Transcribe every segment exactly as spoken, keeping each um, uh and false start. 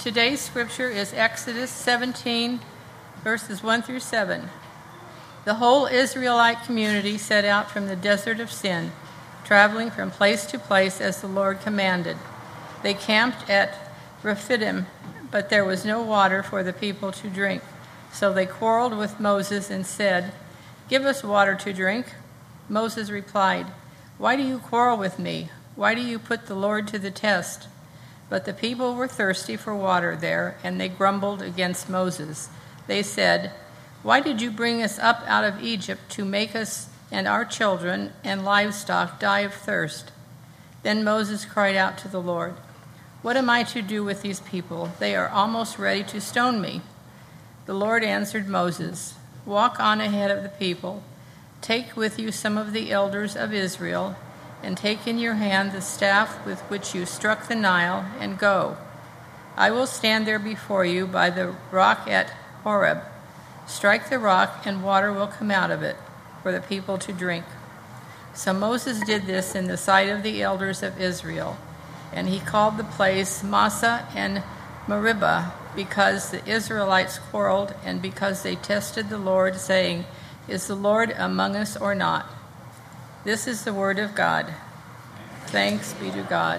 Today's scripture is Exodus seventeen, verses one through seven. The whole Israelite community set out from the desert of Sin, traveling from place to place as the Lord commanded. They camped at Rephidim, but there was no water for the people to drink. So they quarreled with Moses and said, "Give us water to drink." Moses replied, "Why do you quarrel with me? Why do you put the Lord to the test?" But the people were thirsty for water there, and they grumbled against Moses. They said, "Why did you bring us up out of Egypt to make us and our children and livestock die of thirst?" Then Moses cried out to the Lord, "What am I to do with these people? They are almost ready to stone me." The Lord answered Moses, "Walk on ahead of the people. Take with you some of the elders of Israel, and take in your hand the staff with which you struck the Nile, and go. I will stand there before you by the rock at Horeb. Strike the rock, and water will come out of it for the people to drink." So Moses did this in the sight of the elders of Israel, and he called the place Massah and Meribah, because the Israelites quarreled and because they tested the Lord, saying, "Is the Lord among us or not?" This is the word of God. Thanks be to God.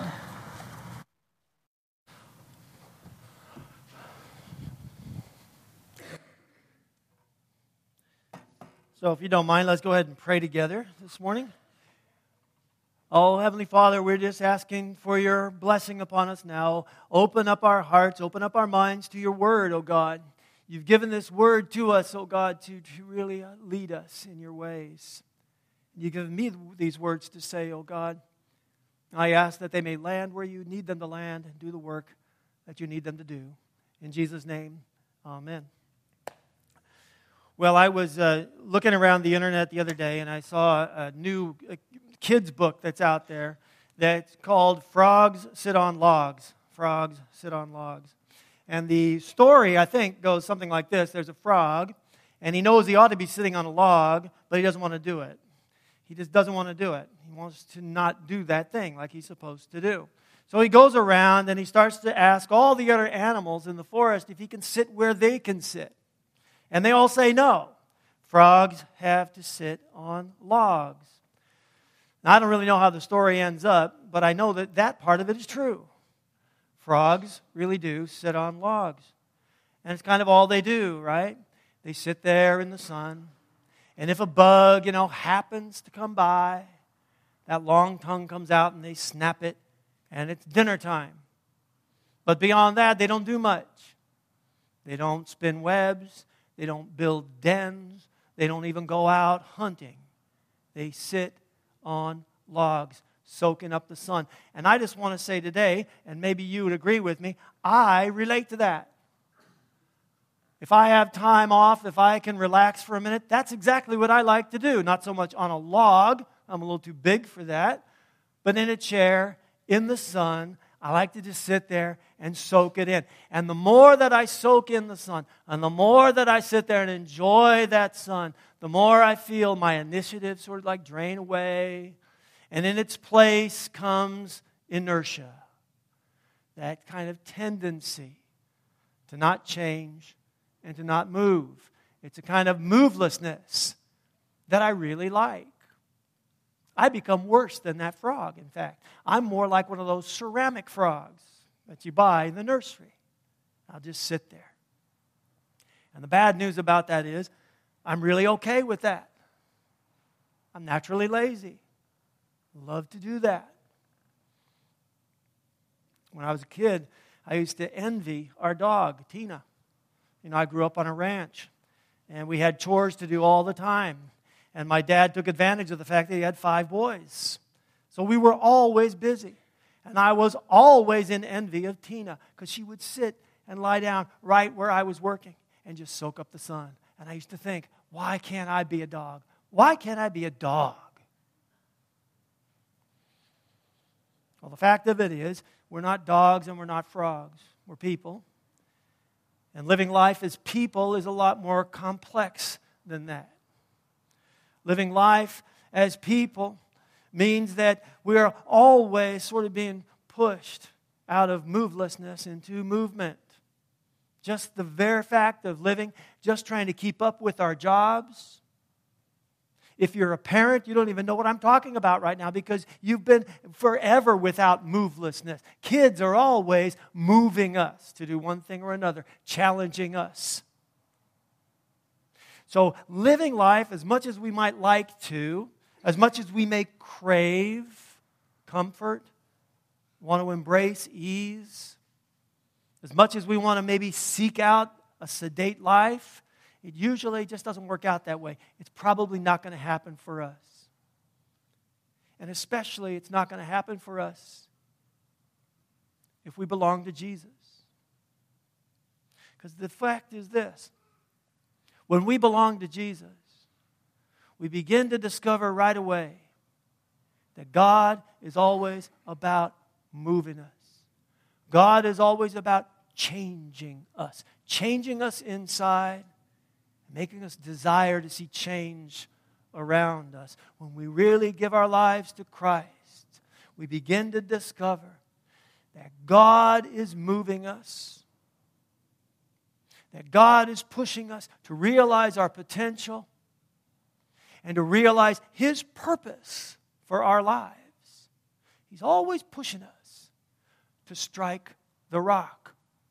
So if you don't mind, let's go ahead and pray together this morning. Oh, Heavenly Father, we're just asking for your blessing upon us now. Open up our hearts, open up our minds to your word, oh God. You've given this word to us, oh God, to, to really lead us in your ways. You've given me these words to say, oh God. I ask that they may land where you need them to land and do the work that you need them to do. In Jesus' name, amen. Well, I was uh, looking around the internet the other day, and I saw a new uh, kids book that's out there that's called Frogs Sit on Logs. Frogs Sit on Logs. And the story, I think, goes something like this. There's a frog, and he knows he ought to be sitting on a log, but he doesn't want to do it. He just doesn't want to do it. He wants to not do that thing like he's supposed to do. So he goes around and he starts to ask all the other animals in the forest if he can sit where they can sit. And they all say no. Frogs have to sit on logs. Now, I don't really know how the story ends up, but I know that that part of it is true. Frogs really do sit on logs. And it's kind of all they do, right? They sit there in the sun. And if a bug, you know, happens to come by, that long tongue comes out and they snap it, and it's dinner time. But beyond that, they don't do much. They don't spin webs. They don't build dens. They don't even go out hunting. They sit on logs, soaking up the sun. And I just want to say today, and maybe you would agree with me, I relate to that. If I have time off, if I can relax for a minute, that's exactly what I like to do. Not so much on a log. I'm a little too big for that. But in a chair, in the sun, I like to just sit there and soak it in. And the more that I soak in the sun, and the more that I sit there and enjoy that sun, the more I feel my initiative sort of like drain away. And in its place comes inertia. That kind of tendency to not change and to not move. It's a kind of movelessness that I really like. I become worse than that frog, in fact. I'm more like one of those ceramic frogs that you buy in the nursery. I'll just sit there. And the bad news about that is I'm really okay with that. I'm naturally lazy. Love to do that. When I was a kid, I used to envy our dog, Tina. You know, I grew up on a ranch, and we had chores to do all the time. And my dad took advantage of the fact that he had five boys. So we were always busy. And I was always in envy of Tina, because she would sit and lie down right where I was working and just soak up the sun. And I used to think, why can't I be a dog? Why can't I be a dog? Well, the fact of it is, we're not dogs and we're not frogs. We're people. And living life as people is a lot more complex than that. Living life as people means that we are always sort of being pushed out of movelessness into movement. Just the very fact of living, just trying to keep up with our jobs. If you're a parent, you don't even know what I'm talking about right now because you've been forever without movelessness. Kids are always moving us to do one thing or another, challenging us. So living life as much as we might like to, as much as we may crave comfort, want to embrace ease, as much as we want to maybe seek out a sedate life, it usually just doesn't work out that way. It's probably not going to happen for us. And especially, it's not going to happen for us if we belong to Jesus. Because the fact is this. When we belong to Jesus, we begin to discover right away that God is always about moving us. God is always about changing us. Changing us inside, making us desire to see change around us. When we really give our lives to Christ, we begin to discover that God is moving us, that God is pushing us to realize our potential and to realize His purpose for our lives. He's always pushing us to strike the rock.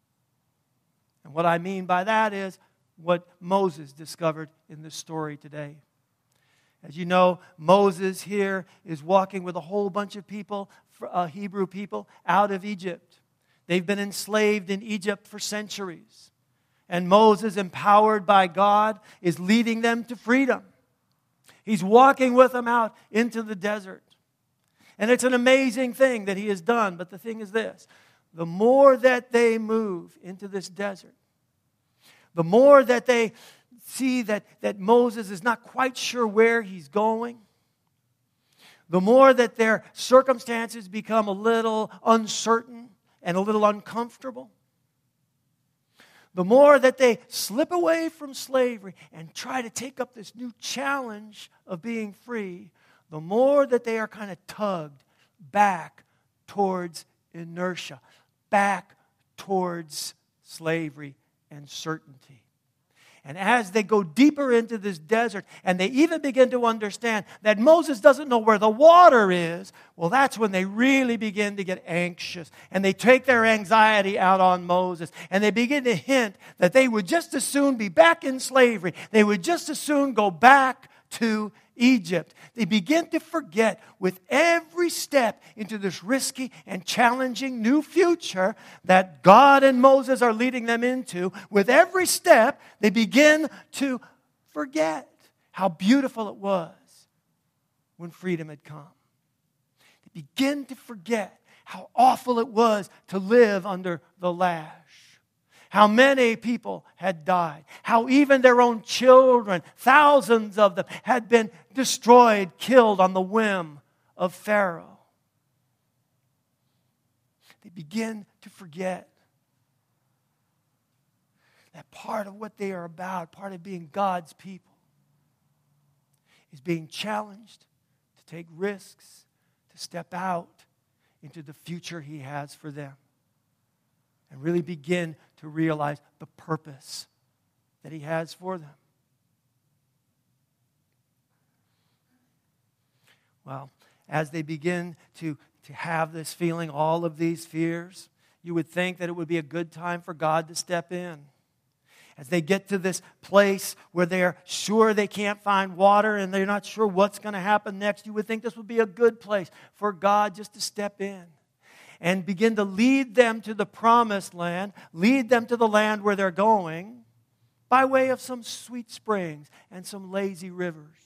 And what I mean by that is what Moses discovered in this story today. As you know, Moses here is walking with a whole bunch of people, uh, Hebrew people, out of Egypt. They've been enslaved in Egypt for centuries. And Moses, empowered by God, is leading them to freedom. He's walking with them out into the desert. And it's an amazing thing that he has done. But the thing is this. The more that they move into this desert, the more that they see that, that Moses is not quite sure where he's going, the more that their circumstances become a little uncertain and a little uncomfortable, the more that they slip away from slavery and try to take up this new challenge of being free, the more that they are kind of tugged back towards inertia, back towards slavery and certainty. And as they go deeper into this desert, and they even begin to understand that Moses doesn't know where the water is, well, that's when they really begin to get anxious. And they take their anxiety out on Moses. And they begin to hint that they would just as soon be back in slavery. They would just as soon go back to Egypt. They begin to forget with every step into this risky and challenging new future that God and Moses are leading them into. With every step, they begin to forget how beautiful it was when freedom had come. They begin to forget how awful it was to live under the lash. How many people had died. How even their own children, thousands of them, had been destroyed, killed on the whim of Pharaoh. They begin to forget that part of what they are about, part of being God's people, is being challenged to take risks, to step out into the future He has for them. And really begin to realize the purpose that He has for them. Well, as they begin to, to have this feeling, all of these fears, you would think that it would be a good time for God to step in. As they get to this place where they're sure they can't find water and they're not sure what's going to happen next, you would think this would be a good place for God just to step in and begin to lead them to the promised land, lead them to the land where they're going by way of some sweet springs and some lazy rivers.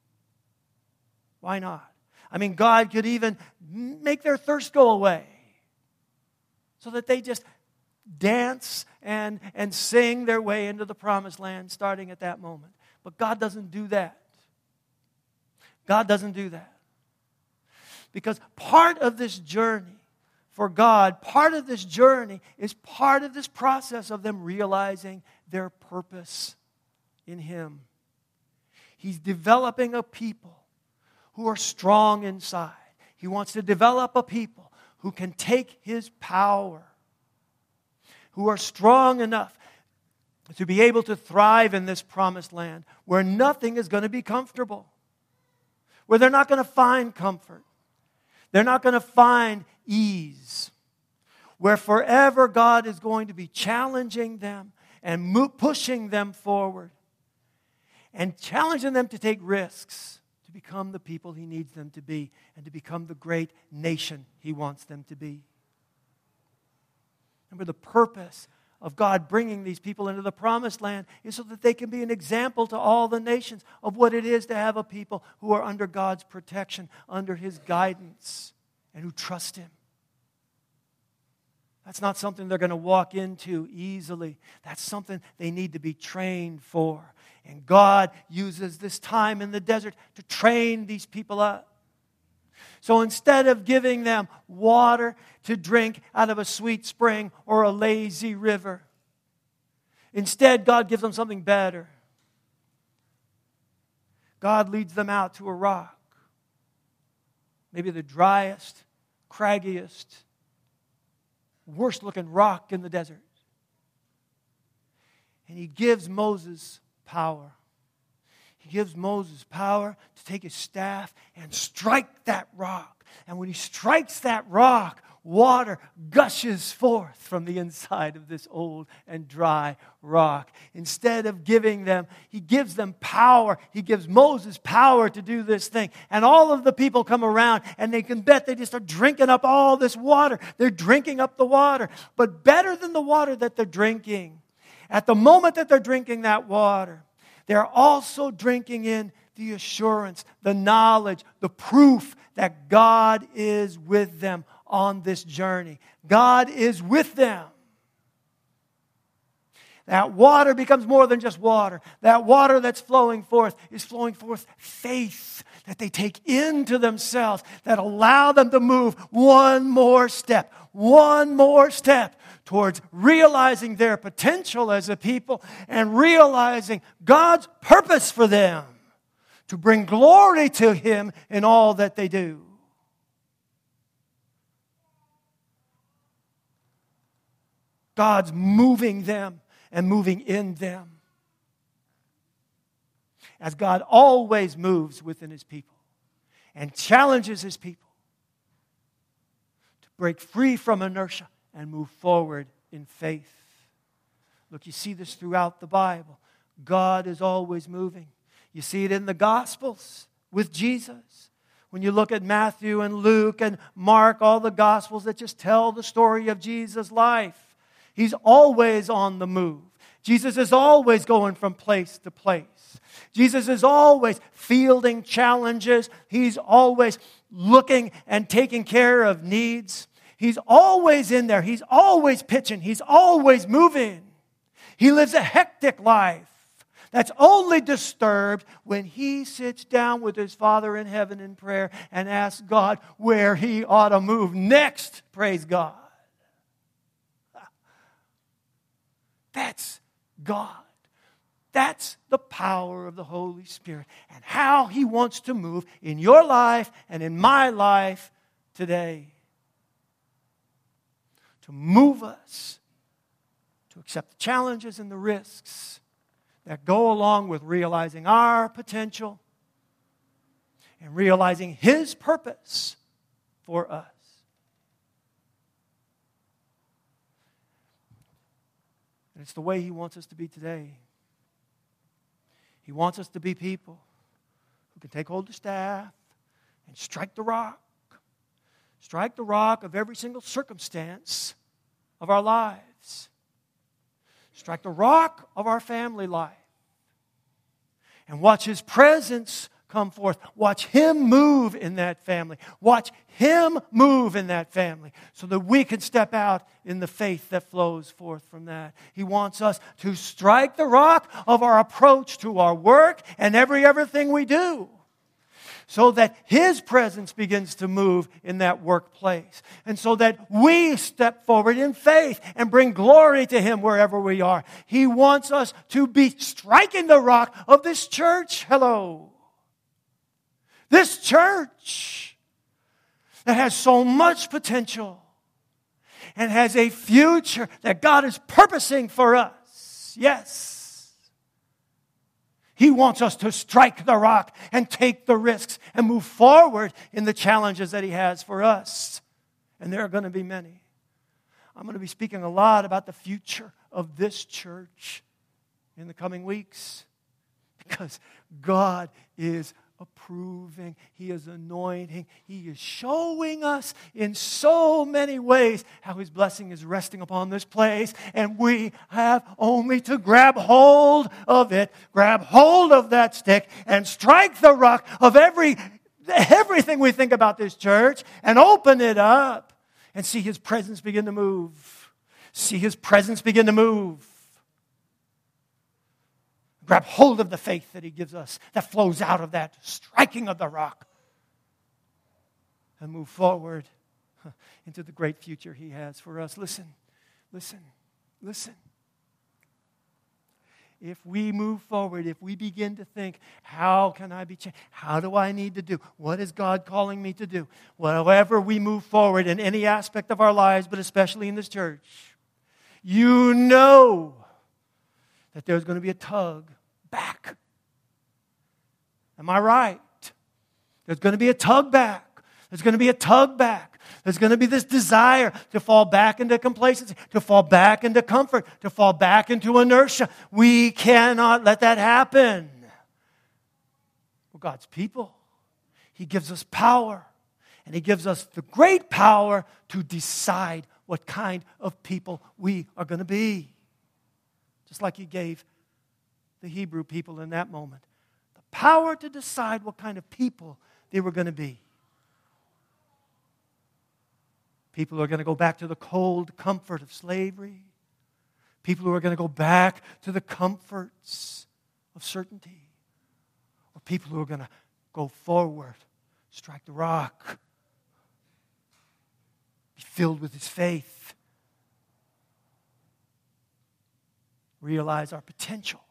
Why not? I mean, God could even make their thirst go away so that they just dance and, and sing their way into the promised land starting at that moment. But God doesn't do that. God doesn't do that. Because part of this journey for God, part of this journey is part of this process of them realizing their purpose in Him. He's developing a people who are strong inside. He wants to develop a people who can take His power, who are strong enough to be able to thrive in this promised land where nothing is going to be comfortable, where they're not going to find comfort, they're not going to find ease, where forever God is going to be challenging them and mo- pushing them forward and challenging them to take risks to become the people He needs them to be and to become the great nation He wants them to be. Remember, the purpose of God bringing these people into the promised land is so that they can be an example to all the nations of what it is to have a people who are under God's protection, under His guidance, and who trust Him. That's not something they're going to walk into easily. That's something they need to be trained for. And God uses this time in the desert to train these people up. So instead of giving them water to drink out of a sweet spring or a lazy river, instead God gives them something better. God leads them out to a rock. Maybe the driest, craggiest, worst looking rock in the desert. And He gives Moses power. He gives Moses power to take his staff and strike that rock. And when he strikes that rock, water gushes forth from the inside of this old and dry rock. Instead of giving them, He gives them power. He gives Moses power to do this thing. And all of the people come around and they can bet they just are drinking up all this water. They're drinking up the water. But better than the water that they're drinking, at the moment that they're drinking that water, they're also drinking in the assurance, the knowledge, the proof that God is with them on this journey. God is with them. That water becomes more than just water. That water that's flowing forth is flowing forth faith that they take into themselves, that allow them to move one more step, one more step towards realizing their potential as a people and realizing God's purpose for them to bring glory to Him in all that they do. God's moving them and moving in them, as God always moves within His people and challenges His people to break free from inertia and move forward in faith. Look, you see this throughout the Bible. God is always moving. You see it in the Gospels with Jesus. When you look at Matthew and Luke and Mark, all the Gospels that just tell the story of Jesus' life, He's always on the move. Jesus is always going from place to place. Jesus is always fielding challenges. He's always looking and taking care of needs. He's always in there. He's always pitching. He's always moving. He lives a hectic life that's only disturbed when He sits down with His Father in heaven in prayer and asks God where He ought to move next. Praise God. That's God. That's the power of the Holy Spirit and how He wants to move in your life and in my life today. To move us to accept the challenges and the risks that go along with realizing our potential and realizing His purpose for us. And it's the way He wants us to be today. He wants us to be people who can take hold of the staff and strike the rock. Strike the rock of every single circumstance of our lives. Strike the rock of our family life. And watch His presence come forth. Watch Him move in that family. Watch Him move in that family so that we can step out in the faith that flows forth from that. He wants us to strike the rock of our approach to our work and every everything we do, so that His presence begins to move in that workplace. And so that we step forward in faith and bring glory to Him wherever we are. He wants us to be striking the rock of this church. Hello. This church that has so much potential and has a future that God is purposing for us. Yes. He wants us to strike the rock and take the risks and move forward in the challenges that He has for us. And there are going to be many. I'm going to be speaking a lot about the future of this church in the coming weeks, because God is approving. He is anointing. He is showing us in so many ways how His blessing is resting upon this place. And we have only to grab hold of it, grab hold of that stick, and strike the rock of every everything we think about this church and open it up and see His presence begin to move. See His presence begin to move. Grab hold of the faith that He gives us that flows out of that striking of the rock and move forward into the great future He has for us. Listen, listen, listen. If we move forward, if we begin to think, how can I be changed? How do I need to do? What is God calling me to do? Whatever we move forward in any aspect of our lives, but especially in this church, you know that there's going to be a tug back. Am I right? There's going to be a tug back. There's going to be a tug back. There's going to be this desire to fall back into complacency, to fall back into comfort, to fall back into inertia. We cannot let that happen. We're God's people. He gives us power, and He gives us the great power to decide what kind of people we are going to be. Just like He gave the Hebrew people in that moment the power to decide what kind of people they were going to be. People who are going to go back to the cold comfort of slavery. People who are going to go back to the comforts of certainty. Or people who are going to go forward, strike the rock, be filled with His faith, realize our potential,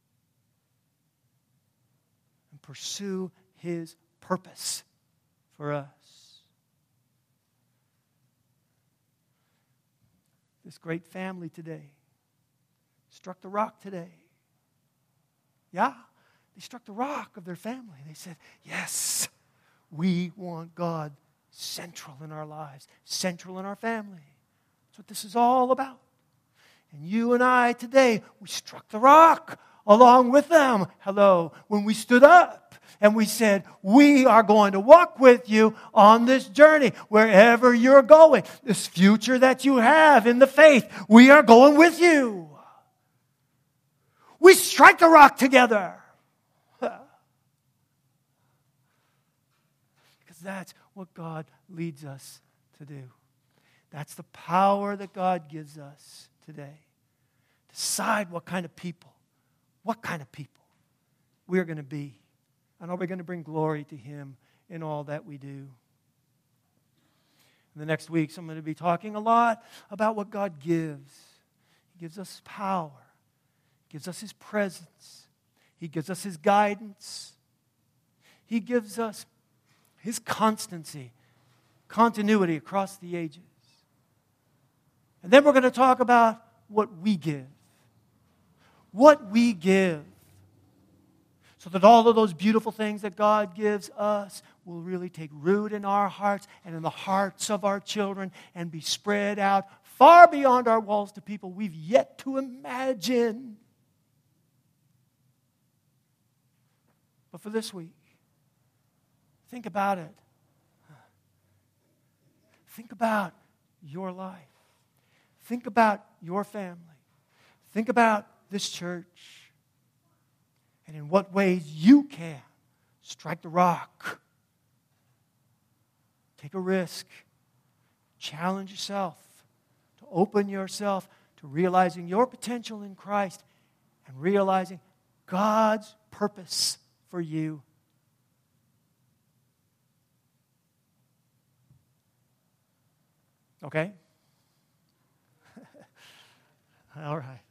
and pursue His purpose for us. This great family today struck the rock today. Yeah, they struck the rock of their family. They said, yes, we want God central in our lives, central in our family. That's what this is all about. And you and I today, we struck the rock along with them. Hello, when we stood up and we said, we are going to walk with you on this journey, wherever you're going. This future that you have in the faith, we are going with you. We strike the rock together. Because that's what God leads us to do. That's the power that God gives us today. Decide what kind of people, what kind of people we're going to be. And are we going to bring glory to Him in all that we do? In the next weeks, I'm going to be talking a lot about what God gives. He gives us power. He gives us His presence. He gives us His guidance. He gives us His constancy, continuity across the ages. And then we're going to talk about what we give. What we give. So that all of those beautiful things that God gives us will really take root in our hearts and in the hearts of our children and be spread out far beyond our walls to people we've yet to imagine. But for this week, think about it. Think about your life. Think about your family. Think about this church. And in what ways you can strike the rock. Take a risk. Challenge yourself to open yourself to realizing your potential in Christ and realizing God's purpose for you. Okay? All right.